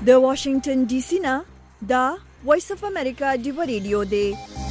د واشنگټن ډي سي نه دا وایس اف امریکا ډیو ریډیو دی.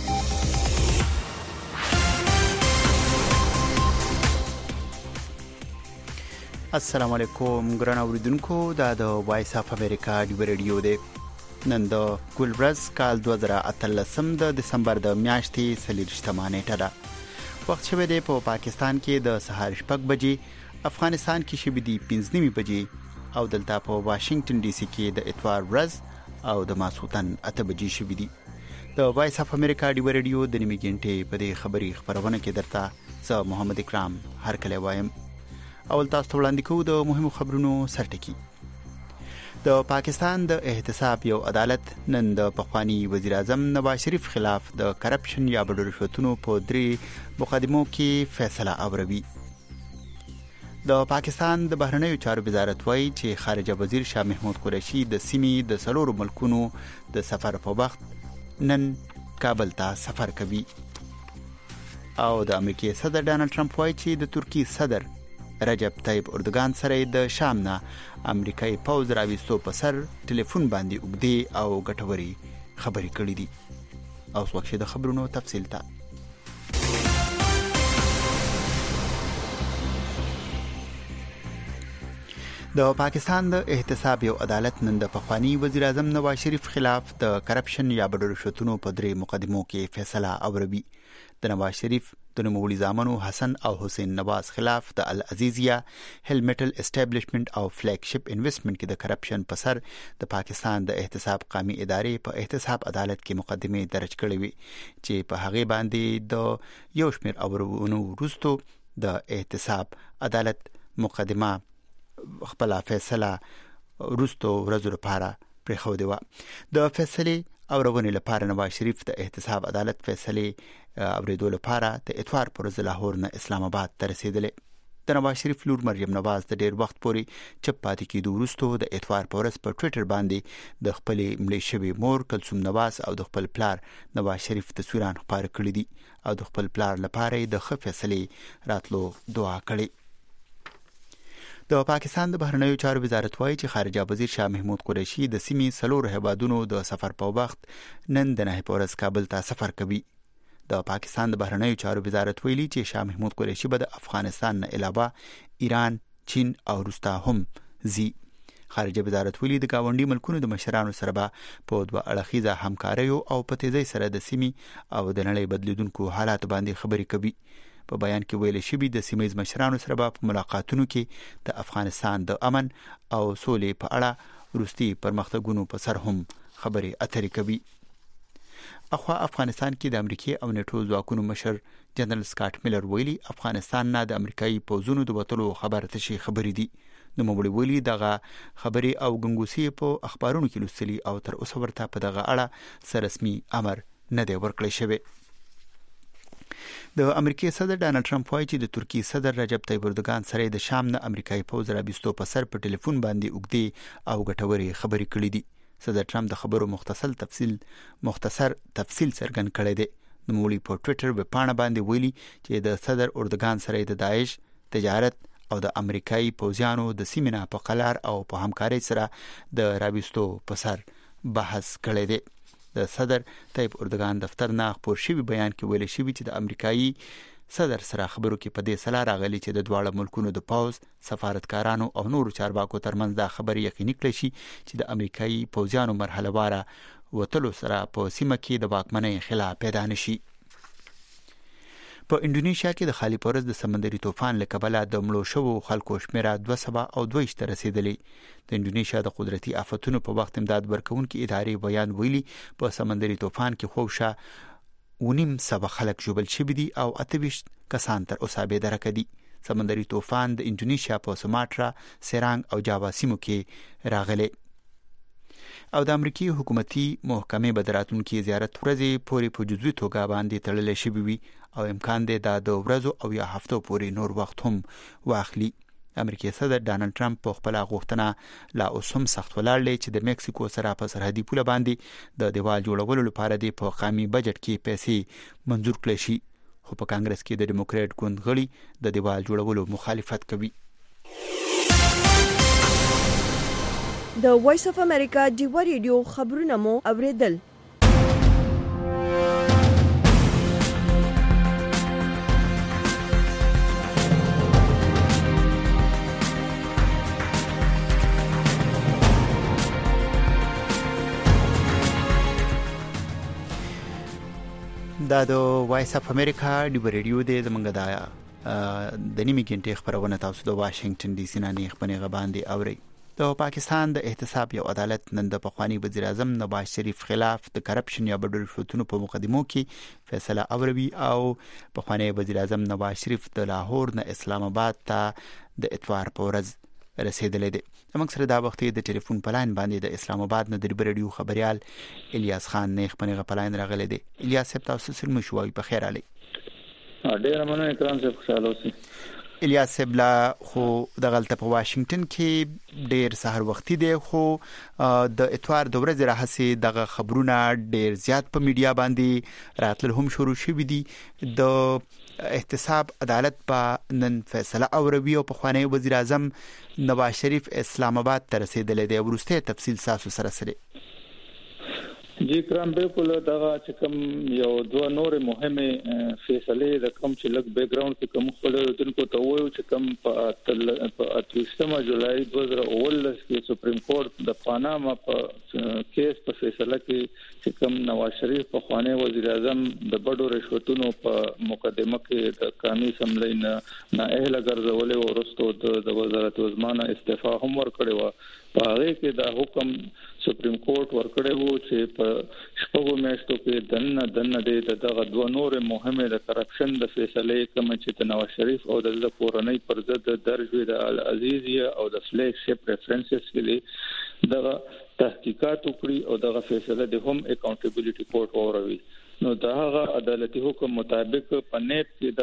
السلام علیکم ګران اوریدونکو، دا د وایس اف امریکا ډیو ریډیو دی. نن د ګلبرز کال 2018 د دسمبر د میاشتې 23 نیټه ده. وخت شوه دی په پاکستان کې د سهار 6 بجې، افغانستان کې شوه دی 5 بجې او دلته په واشنگټن ډي سي کې د اتوار ورځ او د ماسوتن 8 بجې شوه دی. د وایس اف امریکا ډیو ریډیو د نیمه غنټې په دې خبري خبرونه کې درته زه محمد اکرام هر کله وایم. اول تاسو ته وړاندې کوو د مهمو خبرونو سرټکی. د پاکستان د احتساب یو عدالت نن د پخوانی وزیر اعظم نواز شریف خلاف د کرپشن یا بډو رشوتونو په 3 مقدمو کې فیصله اوروي. د پاکستان د بهرنیو چارو وزارت وایي چې خارجه وزیر شاه محمود قریشي د سیمې د 4 ملکونو د سفر په وخت نن کابل ته سفر کوي. او د امریکای صدر ډانلډ ټرمپ وایي چې د ترکی صدر رجب طیب اردوغان سره د شام نه امریکایي پوځ راويستو په سر ټلیفون باندې وګړي او غټوري خبرې کړې دي. اوس وخت د خبرونو تفصیل ته. د پاکستان د احتساب یو عدالت نن د پخوانی وزیر اعظم نواز شریف خلاف د کرپشن یا بډو رشوتونو په 3 مقدمو کې فیصله اوروي. د نواز شریف د نوموړي زامنو حسن او حسین نواز خلاف د العزیزیه هیل میټل اسټابلیشمنت او فلیګ شپ انویسټمنټ کې د کرپشن په سر د پاکستان د احتساب قومي ادارې په احتساب عدالت کې مقدمه درج کړې وي چې په هغه باندې د یو شمېر اورونو وروسته د احتساب عدالت مقدمه خپل فیصله وروسته ورځو لپاره پرېښودې و. د فیصلې اورونې لپاره نواز شریف د احتساب عدالت فیصله اوریدو لپاره د اتوار پر ورځ لاهور نه اسلام آباد ته رسیدلې. د نواز شریف لور مریم نواز د ډیر وخت پورې چپ پاتې کېدو وروسته د اتوار پر ورځ په ټوئیټر باندې د خپل ملي شوی مور کلثوم نواز او د خپل پلار نواز شریف تصویران خپاره کړي دي او د خپل پلار لپاره د ښه فیصلې راتلو دعا کړې. د پاکستان د بهرنیو چارو وزارت وایي چې خارجه وزیر شاه محمود قریشي د سیمې 4 هیوادونو د سفر په وخت نن د 9 ورځ کابل ته سفر کوي. د پاکستان د بهرنیو چارو وزارت ویلي چې شاه محمود قریشي به د افغانستان نه علاوه ایران، چین او روستا هم زی. خارجه وزارت ویلي د گاونډي ملکونو د مشرانو سره به په دوه اړخیزه همکاري او په تیزی سره د سیمې او د نړۍ بدلیدونکو حالات باندې خبرې کوي. په بیان کې ویل شوی د سیمې مشرانو سره په ملاقاتونو کې د افغانستان د امن او سولې په اړه وروستي پرمختګونو په سر هم خبرې اترې کوي. اخوا افغانستان کې د امریکای او نیټو ځواکونو مشر جنرال سکاټ میلر ویلي افغانستان نه د امریکایي پوځونو د وټلو خبره تشي خبرې دي. نو موږ ویلي دغه خبرې او ګنګوسي په اخبارونو کې لوستلي او تر اوسه ورته په دغه اړه رسمي امر نه دی ورکړی شوی. د امریکای صدر ډانلډ ټرمپ وایي چې د ترکی صدر رجب طیب اردوغان سره د شام نه امریکایي پوځ راويستو په سر په ټلیفون باندې وګړي او غټوري خبرې کړې دي. صدر ټرمپ د خبرو مختصر تفصیل څرګند کړی دی. نوموړي په ټوئیټر وپاڼه باندې ویلي چې د صدر اردوغان سره د داعش تجارت او د امریکایي پوځیانو د سیمې په قلار او په همکاري سره د راويستو په سر بحث کړی دی. د صدر طیب اردوغان دفتر نه خبر شوی بیان کې ویل شوی چې د امریکایي صدر سره خبرو کې په دې سلا راغلي چې د دواړو ملکونو د پوز سفارتکارانو او نورو چارواکو ترمنځ دا خبرې یقیني کړي شي چې د امریکایي پوځیانو مرحله واره وټلو سره په سیمه کې د واکمنۍ خلاف پیدا نشي. په انډونیشیا کې د خالي پرز د سمندري طوفان له کبله د مړو شوو خلکو شمیره 222 ته رسیدلې. د انډونیشیا د قدرتي آفتونو په وخت امداد ورکونکو ادارې بیان ویلي په سمندري طوفان کې خوښه 900 خلک ژوبل شوي دي او 28 کسان تر اوسه بې درکه دي. سمندري طوفان د انډونیشیا په سوماټرا، سیرانګ او جاوا سیمو کې راغلی او د امریکای حکومتي محکمې بدراتونکو زیارت ورځې پورې په جزوي توګه باندې تړلې شوی وي او امکان دی دا د ورځو او یا هفتو پورې نور وخت هم واخلي. امریکای صدر ډانلډ ټرمپ په خپل غوښتنه لا اوس هم سخت ولاړ دی چې د میکسیکو سره په سرحدي پوله باندې د دیوال جوړولو لپاره د قومي بجټ کې پیسې منظور کړي شي. خو په کانګرس کې د ډیموکرات ګوند غړي د دیوال جوړولو مخالفت کوي. د وایس اف امریکا ډیوا ریډیو خبرونه مو اوریدل. دا د وایس اف امریکا ډیوا ریډیو د زمونږ د نیمه غنټې خبرونه تاسو د واشنگټن ډي سي نه نه خبرونه باندې اوري. د پاکستان د احتساب یو عدالت نن د پخوانی وزیر اعظم نواز شریف خلاف د کرپشن یا بدل رشوتونو په مقدمو کې فیصله اوروي او پخوانی وزیر اعظم نواز شریف د لاهور نه اسلام آباد ته د اتوار په ورځ رسیدلې ده. موږ سره دا وخت د ټلیفون پلاین باندې د اسلام آباد نه د ریډیو خبريال الیاس خان نه خبرونه پلاین راغلی دی. الیاس صاحب تاسو سره مشوي په خیر علي. ډیر مننه اکرام صاحب خوشاله اوسئ. الیاس صاحب لا خو د غلطه په واشنگټن کې ډیر سحر وختي دی خو د اتوار د ورځې راهسي دغه خبرونه ډیر زیات په میډیا باندې راتل هم شروع شوي دي. د احتساب عدالت په نن فیصله اوروي او پخوانی وزیر اعظم نواز شریف اسلام آباد ته رسیدلی دی. ورسته تفصیل تاسو سره جی کرام بالکل دغه چې کوم یو دوه نور مهمه فیصله د کوم چې لګ بیک گراوند کې کوم خپل دونکو ته وایو چې کوم په 28 جولای 2019 کې سپریم کورت د پاناما په کیس په فیصله کې چې کوم نواز شریف په خوانه وزیر اعظم د بډو رشوتونو په مقدمه کې د قانوني سملای نه اهل ګرځولې او ورستو د وزارت وزمانه استعفا هم ورکړې و. په هغه کې د حکم سپریم کورت ورکړی وو چې په شپږو میاشتو کې دنه د دغه دوه نور مهمه د کرپشن د فیصله کوم چې د نواز شریف او د کورنۍ پر ضد درج وي د العزیزیه او د فلیګ شپ ریفرنسز کې دغه تحقیقات وکړي او دغه فیصله د هم اکاونټیبিলিټي کورت اوروي. نو دغه عدالتي حکم مطابق په نیټ کې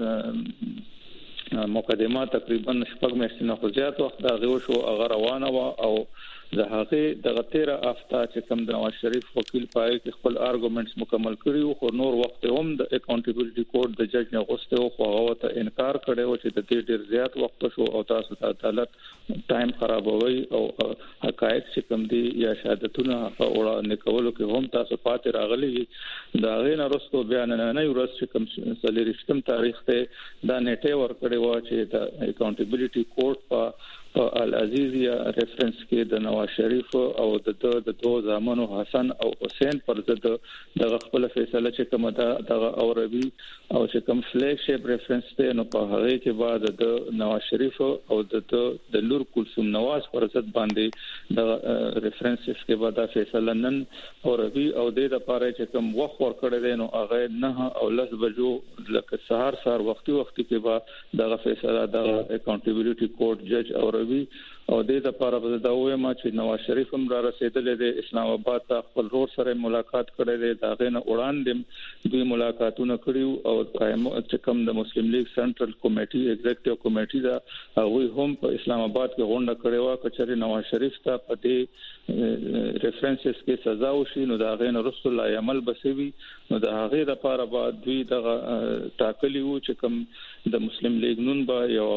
دغه مقدمه تقریبا شپږ میاشتې نه زیات وخت دا غو شو هغه روانه و او د هغه د 13 هفته چې کوم د نواز شریف وکیل پای کې خپل ارګومنټس مکمل کړي خو نور وخت هم د اکاونټیبিলিټي کورت د جج نه غوښته او هغه ته انکار کړي او چې د دې ډیر زیات وخت شو او تاسو ته عدالت ټایم خرابوي او حقایق چې کوم دي یا شهادتونه په وړاندې کولو کې هم تاسو پاتې راغلي دا غین وروسته بیان نه ورس چې کوم سلیریشتم تاریخ ته دا نیټه ورکړي و چې د اکاونټیبিলিټي کورت په العزیزیه ریفرنس کې د نواز شریف او د دوه زامنو حسن او حسین پر ضد د خپل فیصله چې کوم دا اوروي او چې کوم فلیګ شپ ریفرنس ته نو په هغه کې بعد د نواز شریف او د لور کلثوم نواز پر ضد باندې د ریفرنسز کې بعد فیصله نن اوروي او د لپاره چې کوم وخت ورکړی دی نو هغه نه او لس بجو لکه سهار وختي کې بعد د فیصله د اکاونټیبিলিټي کورت جج اوروي او د لپاره په دا وایم چې نواز شریف هم را رسیدلې د اسلام آباد ته خپل ورور سره ملاقات کړې ده. دا غنه وړاندې دوی ملاقاتونه کړیو او قائم چې کوم د مسلم لیگ سنټرل کمیټي ایگزیکټیو کمیټي دا هغه هم په اسلام آباد کې غونډه کړې و کچري نواز شریف ته په دې ریفرنسز کې سزا وشي نو دا غنه رسول الله عمل بسوي نو دا هغه لپاره بعد دوی د ټاکلی وو چې کوم د مسلم لیگ نون با یو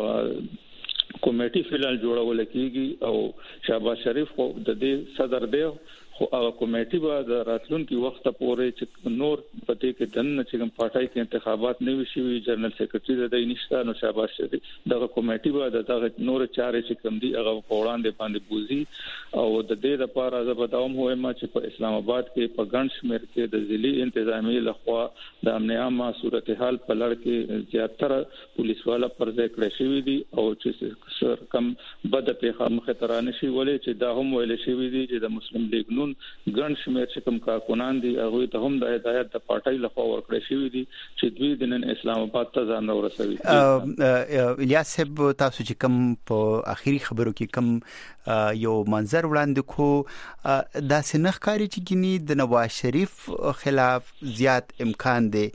کمیټي فلال جوړول کیږي او شهباز شریف خو د دې صدر دی خو هغه کمیټي به د راتلونکي وخت پورې چې نور پته کې دنه چې کوم پارټای کې انتخابات نه وشي جنرال سیکریټری د نشته نو شهباز شریف دغه کمیټي به دغه نور چارې چې کوم دي هغه په وړاندې باندې بوزي او د دې لپاره زه به داوم وایم چې په اسلام آباد کې په ګڼ شمېر کې د ضلعي انتظامی لخوا د امن عامه صورتحال په لړ کې زیاتره پولیس والا پر ځای کړی شوی دي او چې کم بد پیغام خطرانه شي ولې چې دا هم ویل شوی دي چې د مسلم لیگ نون ګڼ شمېر چې کوم کارکونان دي هغه ته هم د هدایت د پارټای لخوا ورکړی شوی دي چې دوی د نن اسلام آباد ته ځان ورسوي. الیاس صاحب تاسو چې کوم په اخیری خبرو کې کوم یو منظر وړاندې کو دا سنخ کاری چې ګنی د نواز شریف خلاف زیات امکان دی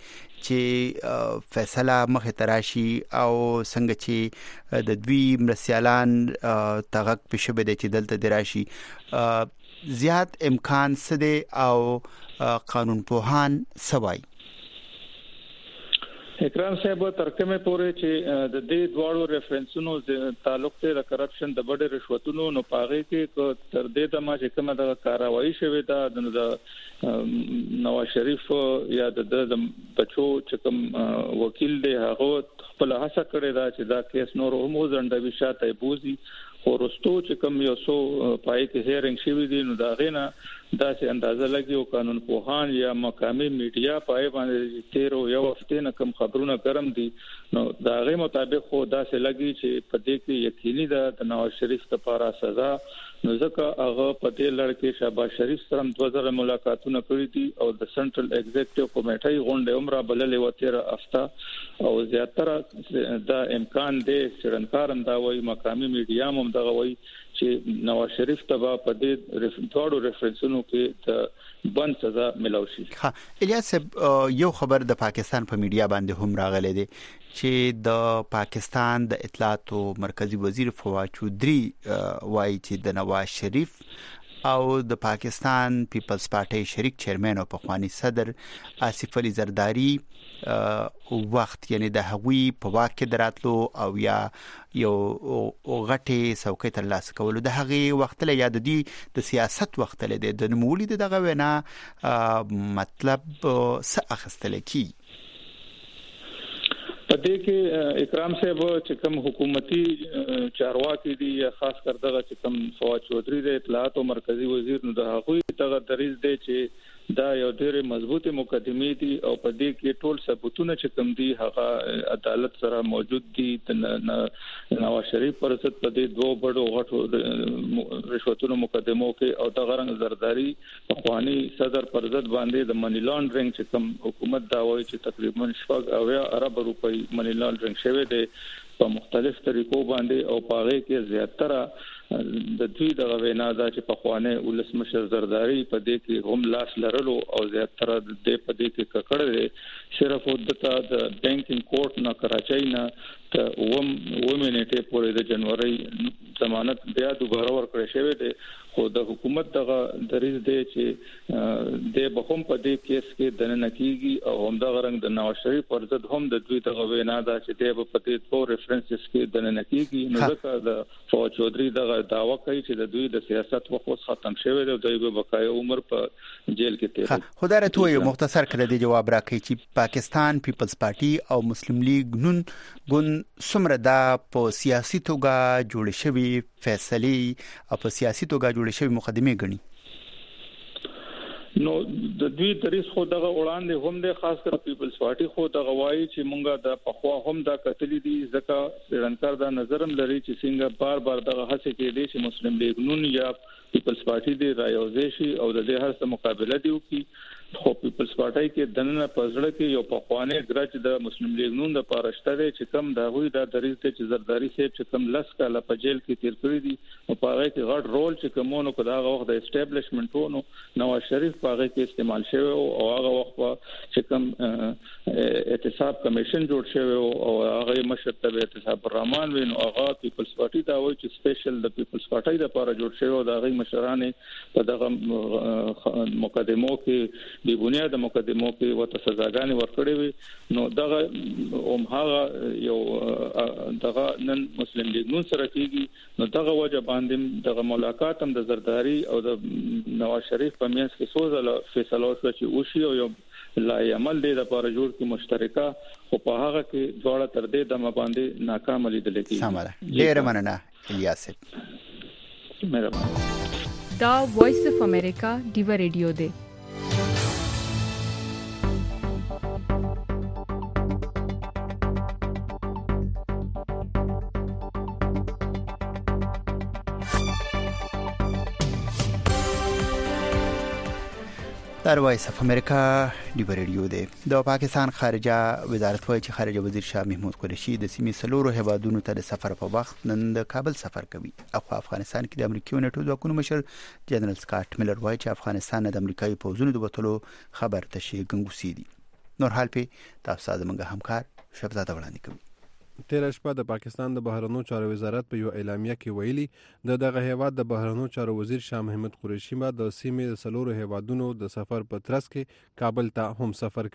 چې فیصله مخه تراشي او څنګه چې د دوی مرسیالان تغک پښه بده چې دلته دراشي زیات امکان سده او قانون پوهان سوای. اکرام صاحب ترکمه پورې چې د دې دواړو ریفرنسونو تعلق ته د کرپشن د بډې رشوتونو نو پاغه کې تر دې دمه چې کومه د کاروایی شوې ده د نواز شریف یا د بچو چې کوم وکیل دی هغه خپل هڅه کړې ده چې دا کیس نور هم ځنډوي شاته بوزي ورستو چې کوم یو سو پای کې هیرنګ شوی دی نو دا غینه دا چې اندازه لګي او قانون پوهان یا مقامي میډیا پای باندې 13 یو هفته نه کم خبرونه ګرم دي نو دا غي مطابق خو دا چې لګي چې په دې کې یقیني ده د نواز شریف لپاره سزا نو ځکه هغه په دې لړ کې شهباز شریف سره 2000 ملاقاتونه کړې دي او د سنټرل ایگزیکټیو کمیټې غونډه عمره بللې و 13 هفته او زیاتره دا امکان دی چې دا وایي مقامي میډیا هم دا وایي چې نواز شریف ته په دې ډوړو ریفرنسونو کې د بند سزا ملو شي. ها الیاس یو خبر د پاکستان په میډیا باندې هم راغلی دی چې د پاکستان د اطلاعاتو مرکزی وزیر فواد چودھری وایي چې د نواز شریف او د پاکستان پیپلز پارټي شریک چیرمن او پخوانی صدر آصف علي زرداری وخت یعنی د هغوی په واقع دراتلو او یا یو غټي څوکۍ تر لاس کولو د هغه وخت له یاد دي د سیاست وخت له د نمولید دغه وینا مطلب څه اخستل کی پدې کې اکرام صاحب چې کوم حکومتي چارواکي دي یا خاص کر دغه چې کوم فواد چودھری د اطلاعات او مرکزی وزیر نو د هغوی دغه دریز دی چې دا یو ډېر مضبوطه مقدمه دي او په دې کې ټول ثبوتونه چې کوم دي هغه عدالت سره موجود دي نواز شریف پر ضد په دې دوه بڑو غټو رشوتونو مقدمو کې او د غرنګ زرداری اخواني صدر پر ضد باندې د منی لانډرینګ چې کوم حکومت دا وایي چې تقریبا 7 ارب روپۍ منی لانډرینګ شوی دی په مختلف طریقو باندې او پاغه کې زیاتره د دوی د غوینا دا چې په خوانه ولسمشر زرداری په دې کې هم لاس لرلو او زیاتره د په دې کې ککړه صرف د بانکینګ کورټ نه کراچۍ نه ته ومنټه پورې د جنوري ضمانت بیا دوباره ورکړې شوې ده خو د حکومت دغه دریز دی چې د بخوم په دې کیس کې دنه کیږي او هم د غرنګ د نواز شریف پر ضد هم د دوی دغه وینا دا چې د په دې ټول ریفرنسز کې دنه کیږي نو ځکه د فواد چودھری دغه داوا کوي چې د دوی د سیاست وخت ختم شوی دی او دوی به بقای عمر په جیل کې تیر خدای ته یو مختصر کړه دی جواب راکړي چې پاکستان پیپلز پارټي او مسلم لیگ نون ګوند سمره دا په سیاسي توګه جوړ شوی فیصله او په سیاسي توګه جوړ شوی مقدمه غني نو د دوی دریس خو دغه وړاندې هم د خاص کر پیپلز پارټي خو دغه وایي چې مونږه د پخوا هم دا کتلی دي ځکه سرنکار دا نظرم لري چې څنګه بار دغه هڅه کوي چې مسلم لیگ نون یا پیپلز پارټي د رايوځي شي او د دې هر څه مقابله دی وکي خو پیپلز پارټي کې دنه پزړه کې یو پخوانه ګرځ د مسلم لیگ نون د پارشته دی چې کم دا وی دا دریز ته چې زرداری صاحب چې کم لس کاله په جیل کې تیر کړی دي او پاره کې غټ رول چې کومونو کو دا وخت د اسټابلیشمنټونو نواز شریف پاره کې استعمال شوی او هغه وخت چې کم احتساب کمیشن جوړ شوی او هغه مشرتبه احتساب الرحمن وینو هغه پیپلز پارټي دا وایي چې سپیشل د پیپلز پارټي لپاره جوړ شوی او دا غي مشرانه په دغه مقدمو کې دی بنیاد مقدمو کې وته سزاګانې ورکړې وي نو دغه هغه یو دغه نن مسلم لیگ نون سره کیږي نو دغه وجه باندې دغه ملاقات هم د زرداری او د نواز شریف په میانس کې سوزله فیصله وشو چې اوشي او یو لا عمل دی د لپاره جوړ کی مشترکه خو په هغه کې جوړه تر دې د باندې ناکام لیدل کیږي سماره ډیر مننه الیاس مهرباني دا وایس اف امریکا دیوا ریډیو دی در وایس اف امریکا دیوا ریډیو دی د پاکستان خارجه وزارت وایي چې خارجه وزیر شاه محمود قریشي د سیمې سلورو هیوادونو ته د سفر په وخت نن د کابل سفر کوي او افغانستان کې د امریکایي نټو ځواکونو مشر جنرال سکاټ ملر وایي چې افغانستان د امریکایي پوځونو د وټلو خبر تشي ګنګوسی دي نور حال په تاسو زموږ همکار شبزاده وړاندې کوي تیر شپه د پاکستان د بهرنیو چارو وزارت په یو اعلامیه کې ویلي دغه هیواد د بهرنیو چارو وزیر شاه محمود قریشي د سیمې د سلورو هیوادونو د سفر په ترڅ کې کابل ته هم سفر کوي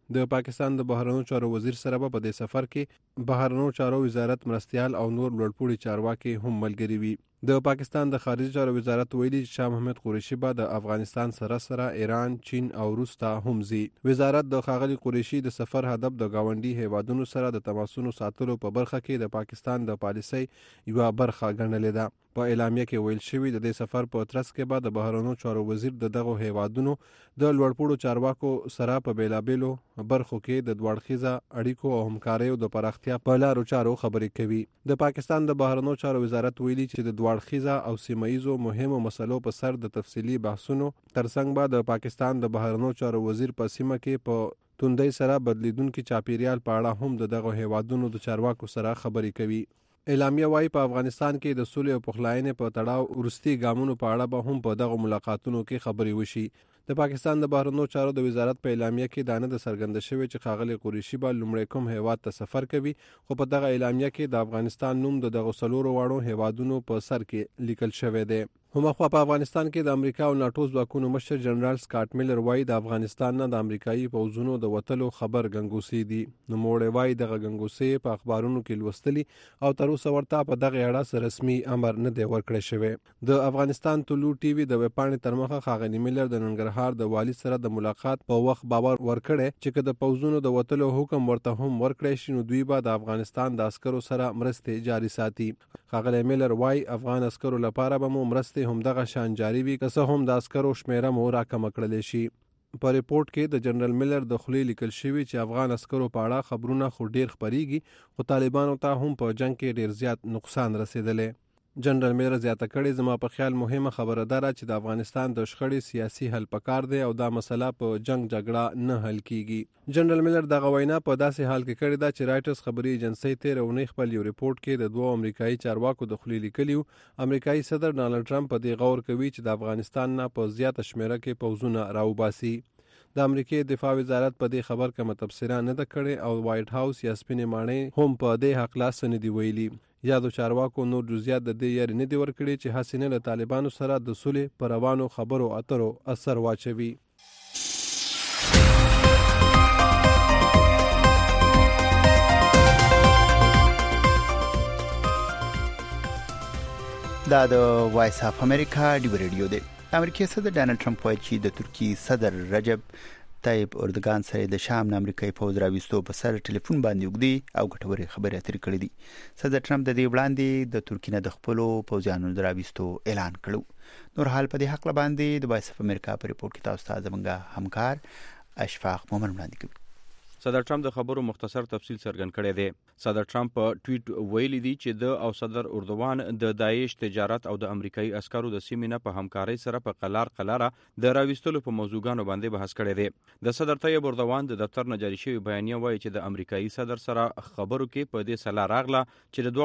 د پاکستان د بهرنیو چارو وزیر سره په دې سفر کې بهرنیو چارو وزارت مرستيال او نور لوړپوړي چارواکي هم ملګري وي. د پاکستان د خارجي چارو وزارت ویلي چې شاه محمد قریشي به د افغانستان سره ایران، چین او روس ته هم ځي. وزارت د ښاغلي قریشي د سفر هدف د گاونډي هیوادونو سره د تماسونو ساتلو په برخه کې د پاکستان د پالیسۍ یوه برخه ګڼلې ده. په اعلامیه کې ویل شوي د دې سفر په ترڅ کې به د بهرنیو چارو وزیر د دغو هیوادونو د لوړپوړو چارواکو سره په بیلابیلو برخو کې د دوړخیزه اړیکو او همکاریو د پراختیا په لارو چارو خبرې کوي. د پاکستان د بهرنیو چارو وزارت ویلي چې د دوړخیزه او سیمه‌ایزو مهمو مسلو په سر د تفصیلي بحثونو ترڅنګ به د پاکستان د بهرنیو چارو وزیر په سیمه کې په توندۍ سره بدلیدونکي چاپیریال په اړه هم د دغو هیوادونو د چارواکو سره خبرې کوي. اعلامیه وايي په افغانستان کې د سولې او پخلاینې په تړاو وروستي ګامونو په اړه به هم په دغو ملاقاتونو کې خبرې وشي. د پاکستان د بهرنیو چارو د وزارت په اعلامیه کې دا نه ده څرګنده شوې چې ښاغلي قریشي به لومړی کوم هیواد ته سفر کوي، خو په دغه اعلامیه کې د افغانستان نوم د دغو څلورو واړو هیوادونو په سر کې لیکل شوی دی. هماخوا په افغانستان کې د امریکا او ناټو ځواکونو مشر جنرال سکاټ میلر وایي د افغانستان نه د امریکایي پوځونو د وتلو خبر ګنګوسې دي. نوموړی وایي دغه ګنګوسې په اخبارونو کې لوستلي او تر اوسه ورته په دغه اړه رسمي امر نه دی ورکړی شوی. د افغانستان طلوع ټي وي د ویبپاڼې تر مخه ښاغلي میلر د ننګرهار د والي سره د ملاقات په وخت باور ورکړی چې که د پوځونو د وتلو حکم ورته هم ورکړی شي نو دوی به د افغانستان د عسکرو سره مرستې جاري ساتي. ښاغلی میلر وایي افغان عسکرو لپاره به مو مرستې همدغه شان جاري وي، که څه هم د عسکرو شمیره مو راکمه کړلی شي. په ریپورت کې د جنرال میلر د خولې لیکل شوي چې افغان عسکرو په اړه خبرونه خو ډیر خپریږي، خو طالبانو ته هم په جنگ کې ډیر زیات نقصان رسیدلی. جنرال میلر زیاته کړې زما په خیال مهمه خبره ده چې د افغانستان د شخړې سیاسي حل پکار دی او دا مسله په جنگ جګړه نه حل کیږي. جنرال میلر دغه وینا په داسې حال کې کړې ده چې رایټرز خبري ایجنسی تیر اونۍ خپل یو ریپورت کې د دوه امریکایي چارواکو د خولې لیکلیو امریکایي صدر ډانلډ ټرمپ په دې غور کوي چې د افغانستان نه په زیاته شمیره کې پوځونه راوباسي. د امریکای دفاع وزارت په دې خبر کومه تبصره نه ده کړې او وایټ هاوس یا سپینې ماڼۍ هم په دې حق لاس نه دی ویلي. یادو چارواکو نور جزئیات د دې یاري نه دی ورکړي چې حسینه له طالبانو سره د صلح پر روانو خبرو اترو اثر واچوي. دا د وایس اف امریکا ډیو ریډیو دی. امریکای صدر ډانلډ ټرمپ وایي چې د ترکی صدر رجب طیب اردوغان سره د شام نه امریکایي پوځ راوستو په سر ټلیفون باندې وګړي او ګټورې خبرې اترې کړې دي. صدر ټرمپ د دې وړاندې د ترکی نه د خپلو پوځیانو د راوستو اعلان کړو. نور حال په دې حق باندې د وایس اف امریکا په ریپورت کې تاسو ته زموږ همکار اشفاق مومن وړاندې کوي. صدر ټرمپ د خبرو مختصر تفصیل څرګند کړی دی. صدر ټرمپ په ټویټ ویلي دی چې د او صدر اردوغان د داعش تجارت او د امریکایي عسکرو د سیمې نه په همکارۍ سره په قلاره د راوستلو په موضوعګانو باندې بحث کړی دی. د صدر طیب اردوغان د دفتر نه جاري شوی بیانیه وایي چې د امریکایي صدر سره خبرو کې په دې سلا راغله چې د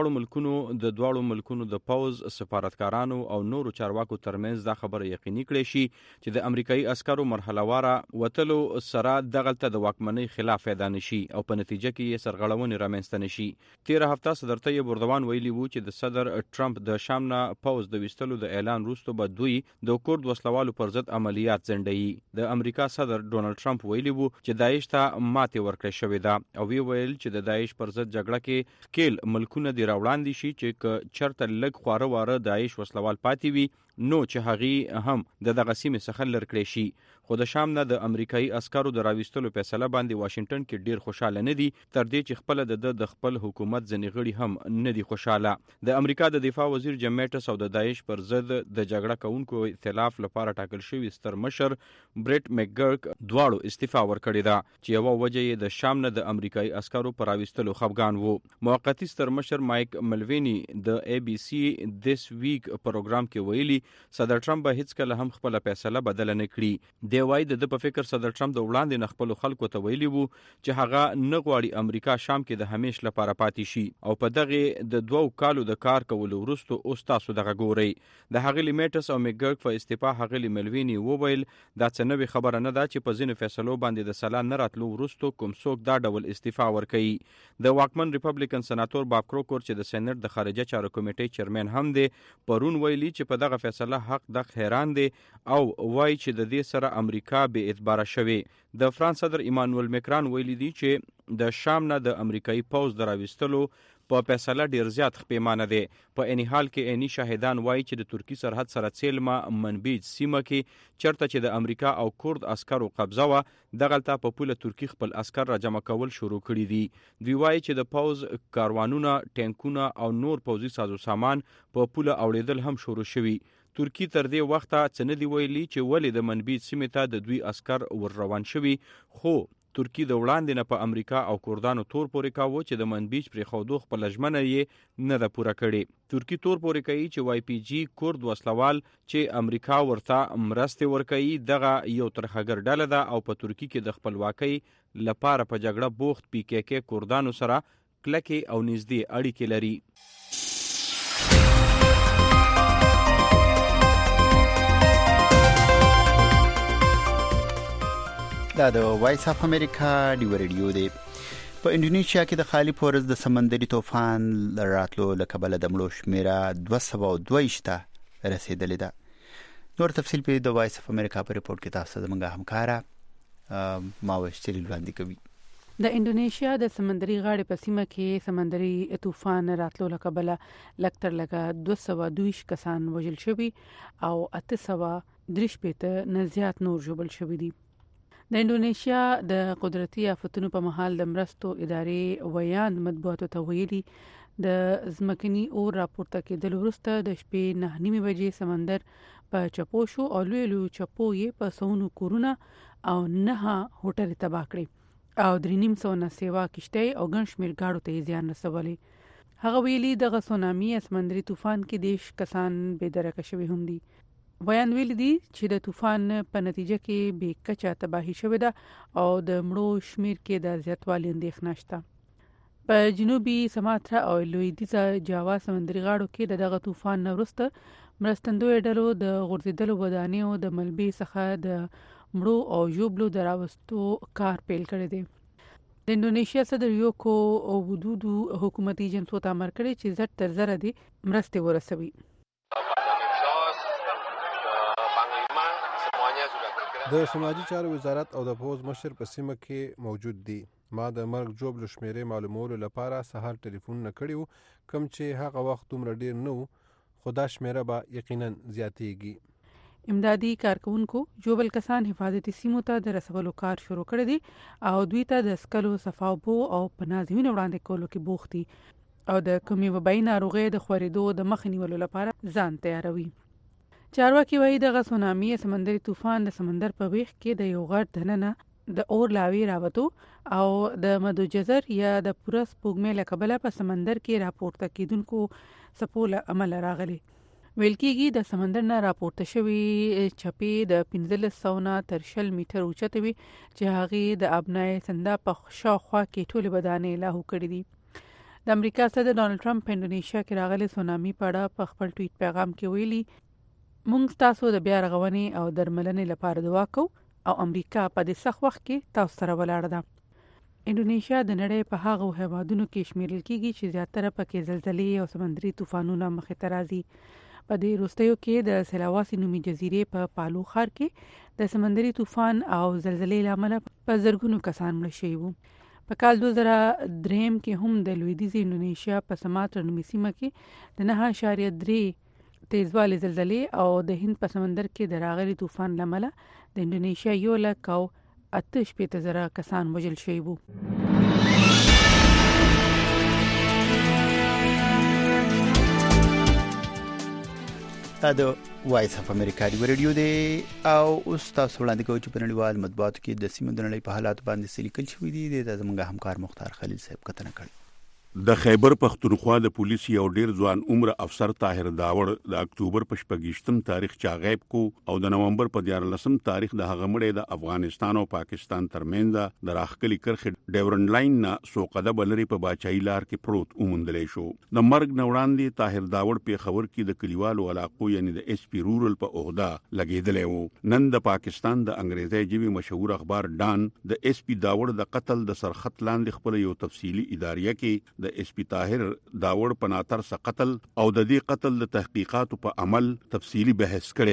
دواړو ملکونو د پوځ سفارتکارانو او نورو چارواکو ترمنځ دا خبره یقیني کړي شي چې د امریکایي عسکرو مرحله واره وتلو سره دغلته د واکمنۍ خلاف پیدا نشي او په نتیجه کې یې سرغړونې رامنځته نشي. تیر هفته صدر طیب اردوغان ویلي وو چې د صدر ټرمپ د شام نه پوځ د وستلو د اعلان وروسته به دوی د کورد وسلوالو پر ضد عملیات ځنډوي. د امریکا صدر ډونالد ټرمپ ویلي وو چې داعش ته ماتې ورکړې شوې ده او وی ویل چې د داعش پر ضد جګړه کې ښکیل ملکونه دی راوړاندې شي چې چرته لږ خواره واره داعش وسلوال پاتې وي نو چې هغه هم د دغه سیمې څخه لر کړی شي. خو د شام نه د امریکایي عسکرو د راوستلو فیصله باندې واشنگټن کې ډیر خوشاله نه دي، تر دې چې خپل د خپل حکومت ځنې غړي هم نه دي خوشاله. د امریکا د دفاع وزیر جیم میټس او د داعش پر ضد د جګړه کوونکو ائتلاف لپاره ټاکل شوی ستر مشر بریټ مکګرک دواړو استعفا ورکړې ده چې یو وجه یې د شام نه د امریکایي عسکرو پر راوستلو خفګان وو. موقتی ستر مشر مایک ملوینی د ABC دیس ویک پروګرام کې ویلي صدر ټرمپ به هیڅ کله هم خپل فیصله بدل نه کړي. دی وایي د په فکر صدر ټرمپ د وړاندې نه خپل خلکو ته ویلي وو چې هغه نه غواړي امریکا شام کې د همیش لپاره پاتې شي او په دغه د 2 کالو د کار کولو وروسته اوس تاسو دغه ګوري. د هغه میټس او مکګرک په استعفا هغه ملوینی وویل دا څه نوې خبره نه ده چې په ځینو فیصلو باندې د سلا نه راتلو وروسته کوم څوک دا ډول استعفا ورکوي. د واکمن ریپبلیکن سناتور باب کروکور چې د سېنات د خارجه چارو کمیټې چیرمن هم دی پرون ویلي چې په دغه فیصله حق د حیران دی او وایي چې د دې سره امریکا به اعتبار شوی. د فرانس صدر ایمانوئل مکران ویلي دی چې د شام نه د امریکایي پوځ د راوستلو په فیصله ډیر زیات خپېمانه دی. په عیني حال کې عیني شاهدان وایي چې د ترکی سرحد سره څیلمه منبیج سیمه کې چرته چې د امریکا او کورد عسکرو قبضه وه دغلته په پوله ترکی خپل عسکر را جمع کول شروع کړي دي. دوی وایي چې د پوځ کاروانونه، ټینکونه او نور پوځي سازو سامان په پوله اوړېدل هم شروع شوي. ترکی تر دې وخته څه نه دي ویلي چې ولې د منبیج سیمې ته د دوی عسکر ور روان شوي، خو ترکی د وړاندې نه په امریکا او کردانو تور پورې کاوه چې د منبیج پرېښودو خپله ژمنه یې نه ده پوره کړې. ترکی تور پورې کوي چې واي پی جي کورد وسلوال چې امریکا ورته مرستې ورکوي دغه یو ترهګر ډله ده او په ترکی کې د خپلواکۍ لپاره په جګړه بوخت پی کې کې کردانو سره کلکې او نږدې اړیکې لري. دا د وایس اف امریکا ډیو ریډیو دی. په انډونیشیا کې د خالي پورز د سمندري طوفان راتلو له کبله د مړو شمیره 222 ته رسیدلې ده. نور تفصیل په د وایس اف امریکا په ریپورت کې تاسو زموږه همکاره ماوش چلی وړاندې کوي. د انډونیشیا د سمندري غاړې په سیمه کې سمندري طوفان راتلو له کبله لکتر لګه 222 کسان وژل شوي او 830 نه زیات نور ژوبل شوي دي. د انډونیشیا د قدرتي آفتونو په مهال د مرستو ادارې ویاند مطبوعاتو ته ویلي د ځمکني اور راپورته کېدل وروسته د شپې 9:30 بجې سمندر په چپو شو او لوی چپو یې په سونو کورونه او 9 هوټل تباه کړي او 300 نه سیوا کشتۍ او ګڼ شمېر ګاډو ته زیان رسولی. هغه ویلي دغه سونامي سمندري طوفان کې 10 کسان بېدرکه شوي هم دي. بیان ویل دي چې د طوفان په نتیجه کې بې کچه تباهي شوې ده او د مړو شمیر کې د زیاتوالي اندېښنه شته. په جنوبي سماترا او لویدیځه جاوا سمندري غاړو کې دغه طوفان نه وروسته مرستندوی ډلو د غورځېدلو ودانیو د ملبې څخه د مړو او ژوبلو د راوستو کار پیل کړی دی. د انډونیشیا صدر یوکو ویدودو حکومتي جنسو ته امر کړی چې زر تر زره دي مرستې ورسوي. د سماجی چارو وزارت او د پوز مشر په سیمه کې موجود دي. ما د مرګ جوب له شمیرې معلومولو لپاره سهار ټلیفون نه کړیو کوم چې هغه وخت دومره ډیر نه و، خو دا شمیره به یقینا زیاتیږي. امدادي کارکونکو جوبل کسان حفاظتي سیمو ته د رسولو کار شروع کړی دی او دوی ته د سکلو صفاوبو او پناهځایونو وړاندې کولو کې بوخت دي او د کومې وبایي ناروغۍ د خورېدو د مخ نیولو لپاره ځان تیاروي. چارواکي وایي دغه سونامي سمندري طوفان د سمندر په ویښ کې د یو غټ دننه د اور لاوی راوتو او د مدو جزر یا د پوره سپوږمۍ له کبله په سمندر کې راپورته کیدونکو څپو له امله راغلي. ویل کېږي د سمندر نه راپورته شوي چپې د 1500 نه تر 20 میټر اوچته وي چې هغې د ابنای سندا په شاوخوا کې ټولې ودانۍ لاهو کړي دي. د امریکا صدر ډانلډ ټرمپ په انډونیشیا کې راغلي سونامي په اړه په خپل ټویټ پیغام کې ویلي مونږ تاسو د بیا رغونې او درملنې لپاره دعا کوو او امریکا په دې سخت وخت کې تاسو سره ولاړه ده. انډونیشیا د نړۍ په هغو هیوادونو کې شمیرل کېږي چې زیاتره پکې زلزلې او سمندري طوفانونه مخې ته راځي. په دې وروستیو کې د سلاواسي نومي جزیرې په پالو ښار کې د سمندري طوفان او زلزلې له امله په زرګونو کسان مړه شوي وو. په کال 2003 کې هم د لویدیځې انډونیشیا په سماترا نومي سیمه کې د 9.3 تیزوالی زلزلې او د هند په سمندر کې د راغلي طوفان لامل د انډونیشیا 1,68,000 کسان وژل شوي وو. دا د وایس اف امریکا ډیو ریډیو دی او اوس تاسو وړاندې کوو چې په نړیوال مطبوعاتو کې د سیمې د نړۍ په حالات باندې څه لیکل شوي دي. د زموږ همکار مختار خلیل صاحب کتنه کړې. د خیبر پختونخوا د پولیس یو ډیر ځوان عمر افسر طاهر داوړ د اکتوبر په 28 تاریخ چا غیب کو او د نومبر په 14 تاریخ د هغه مړی د افغانستان او پاکستان ترمنځ د راخکلي کرخې ډیورن لاین نه سوقده بلري په باچای لار کې پروت اومندلې شو. د مرګ نوړاندې طاهر داوړ په خبر کې د کلیوالو علاقو یعنی د اس پی رورل په عہده لګیدلې وو. نن د پاکستان د انګریزي ژبې مشهور اخبار ډان د اس پی داوړ د قتل د سرخط لاندې خپل یو تفصیلی اداریه کې د اس پی طاهر داوړ په ناتر سره قتل او د دې قتل د تحقیقاتو په عمل تفصیلی بحث کړی دی.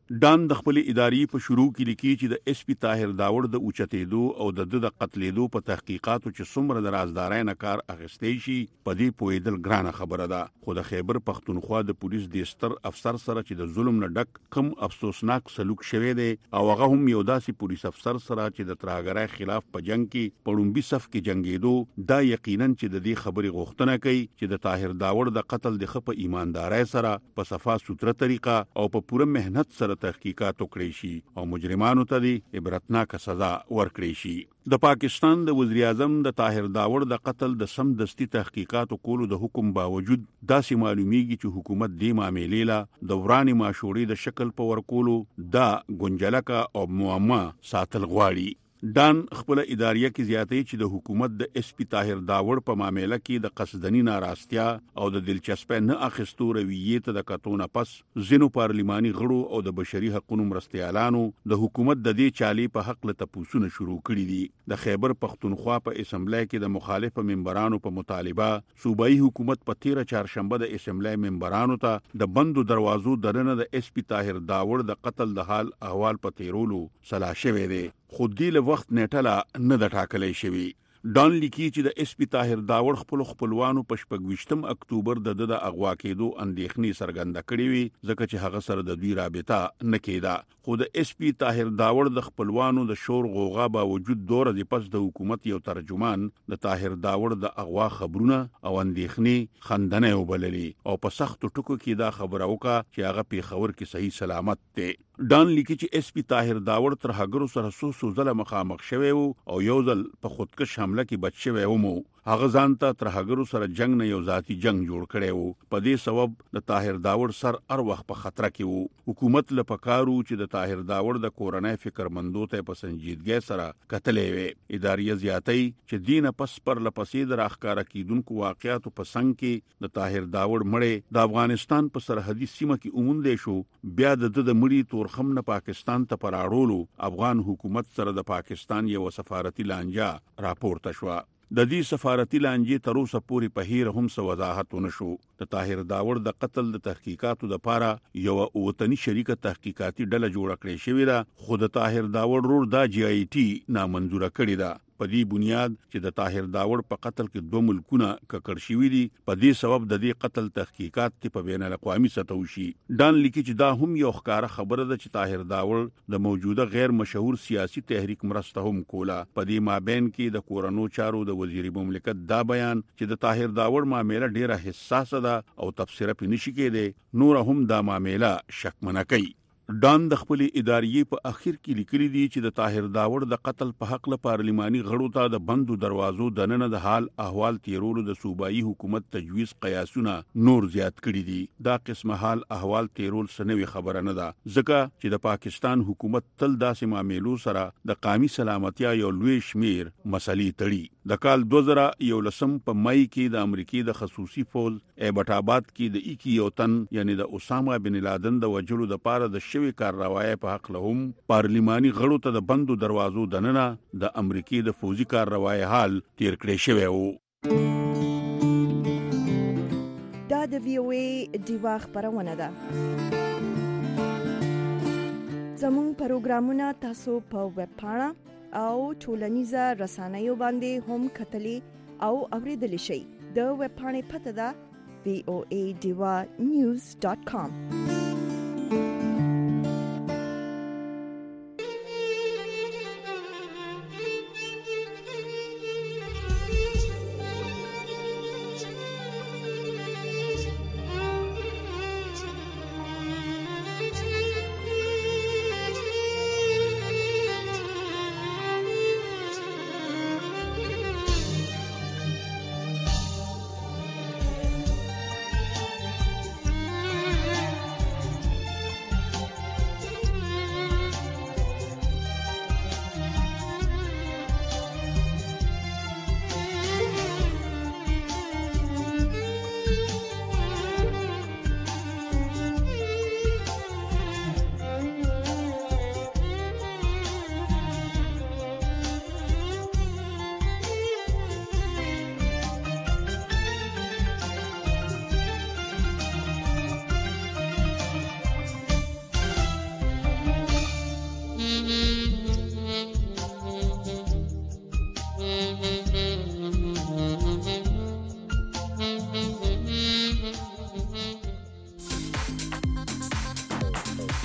ډان د خپل اداري په شروع کې لیکي چې د اس پی طاهر داوړ د اوچتېدو او د قتلېدو په تحقیقاتو چې څومره د رازدارۍ نه کار اخیستې شي په دې پوهېدل ګرانه خبره ده، خو د خیبر پښتونخوا د پولیس د ستر افسر سره چې د ظلم نه ډک کم افسوسناک سلوک شوی دی او هغه هم یو داسې پولیس افسر سره چې د ترهګرۍ خلاف په جنگ کې په لومبي صف کې جنگېدو، دا یقینا چې د دې خبرې غوښتنه کوي چې د طاهر داوړ د قتل د خپ ایماندارۍ سره په صفا سوتره طریقه او په پوره مهنت سره تحقیقات وکړي شي او مجرمانو ته د عبرتناک سزا ورکړي شي. د پاکستان د وزیر اعظم د طاهر داوړ د قتل د سم دستي تحقیقات کولو د حکم باوجود داسې معلومیږي چې حکومت دې معاملې له د وراني ماشوري د شکل په ورکولو دا ګنجلکه او معما ساتل غواړي. ډان خپل اداریه کې زیاتې چې د حکومت د اس پی طاهر داوړ په معاملې کې د قصدنی ناراستیا او د دلچسپۍ نه اخیستو رویې ته د کتونه پس ځینو پارلماني غړو او د بشري حقوقو مرستیالانو د حکومت د دې چالي په حق له تپوسونه شروع کړي دي. د خیبر پښتونخوا په اسمبلی کې د مخالف ممبرانو په مطالبه صوبایي حکومت په 13 چهارشنبه د اسمبلی ممبرانو ته د بندو دروازو درنه د اس پی طاهر داوړ د قتل د حال احوال په تیرولو صلاح شوی دی، خو دې له وخت نیټه نه د ټاکلې شوی. ډان لیکي چې د اس پی طاهر داوړ خپلوانو په 26 اکتوبر د اغوا کېدو اندېښنې څرګنده کړې وي ځکه چې هغه سره د دوی رابطه نه کېده، خو د اس پی طاهر داوړ د خپلوانو د شور غوغا باوجود دوره د پس د حکومت یو ترجمان د طاهر داوړ د اغوا خبرونه او اندېښنې خندنه وبللي او په سخت ټکو کې دا خبره وکړه چې هغه پیښور کې صحیح سلامت دی. ډان لیکي چې اس پی طاهر داوړ تر هغه سره سو ځله مخامخ شوی او یو ځل په خودکش حمله کې بچ شوی و. هغه ځان ته تر هغه سره جنگ نه یو ذاتی جنگ جوړ کړی و. په دې سبب د طاهر داوړ سر هر وخت په خطر کې و. حکومت له پکارو چې د طاهر داوړ د کورنۍ فکرمندو ته په سنجیدګۍ سره کتلې وي. اداري زیاتې چې دینه پس پر لپسې د راخکاره کیدونکو واقعاتو په څنګ کې د طاهر داوړ مړې د افغانستان په سرحدي سیمه کې اوموندې شو، بیا د مړي تورخم نه پاکستان ته پراړولو افغان حکومت سره د پاکستان یو سفارتي لانجه راپورته شو. د دې سفارتي لانجې تر اوسه پورې په هیر هم څه وضاحت ونشو. د طاهر داوړ د قتل د تحقیقاتو لپاره یو وطني شریکه تحقیقاتي ډله جوړه کړې شوې ده، خو د طاهر داوړ رور دا جی آی ټي نامنظوره کړې ده. په دې بنیاد چې د طاهر داوړ په قتل کې 2 ملکونه ککړ شوي دي، په دې سبب د دې قتل تحقیقات په بین الاقوامي سطح وشي. ډان لیکي چې دا هم یو ښکاره خبره ده چې طاهر داوړ د موجوده غیر مشهور سیاسي تحریک مرسته هم کوله. په دې مابین کې د کورونو چارو د وزیر مملکت دا بیان چې د طاهر داوړ معاملې ډیره حساسه ده او تفسیر پې نشي کېدی، نور هم دا معاملې شکمنه کوي. ډان د خپل ادارې په اخر کې لیکلي دي چې د طاهر داوړ د قتل په حق له پارلماني غړو ته د بندو دروازو دننه د حال احوال تیرولو د صوبایي حکومت تجویز قیاسونه نور زیات کړي دي. دا قسمه حال احوال تیرول سنوي خبره نه ده، ځکه چې د پاکستان حکومت تل داسې معاملو سره د قومي سلامتیا یو لوی شمیر مسلې تړي. د کال 2011 په مای کې د امریکای د خصوصي فوج ایبټ آباد کې د 21 تن یعنی د اسامه بن لادن د وجلو د پاره د شوی کارروایي په حق له هم پارلماني غړو ته د بندو دروازو دننه د امریکای د فوجي کارروایي حال تیر کړی شوی و. دا د وی او ای دیوا خبرونه ده. زموږ پروګرامونه تاسو په ویب پاڼه او ټولنیزه رسنیو باندې هم کتلی او اوریدلی شئ. د ویب پاڼې پته ده voadiva.news.com.